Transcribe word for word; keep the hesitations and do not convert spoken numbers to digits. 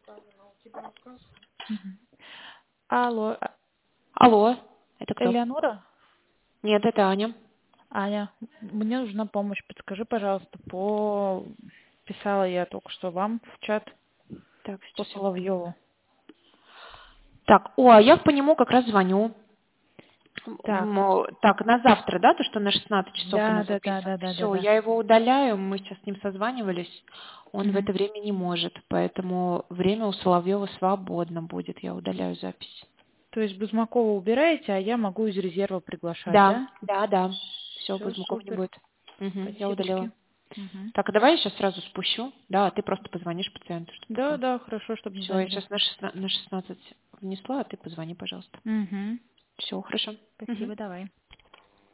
Мгм. Алло, а- Алло, это кто? Элеонора? Нет, это Аня. Аня, мне нужна помощь. Подскажи, пожалуйста, по... Писала я только что вам в чат Так, по сейчас я посмотрю. Соловьеву. Так, о, а я по нему как раз звоню. Так, М, Так, на завтра, да, то, что на шестнадцать часов у да, нас да, да, записан. да, да, да, Все, да. я его удаляю, мы сейчас с ним созванивались. Он в Мгм. это время не может, поэтому время у Соловьева свободно будет. Я удаляю запись. То есть Бузмакова убираете, а я могу из резерва приглашать, Да, да? да, да. Все, Все, Бузмаков не супер. будет. Мгм, я удалила. Спасибочки. Мгм. Так, а давай я сейчас сразу спущу. Да, а ты просто позвонишь пациенту, чтобы Да, такое. да, хорошо, чтобы не Все, я заняли. сейчас на шестнадцать, на шестнадцать внесла, а ты позвони, пожалуйста. Угу. Все, хорошо. Мгм. Спасибо, давай.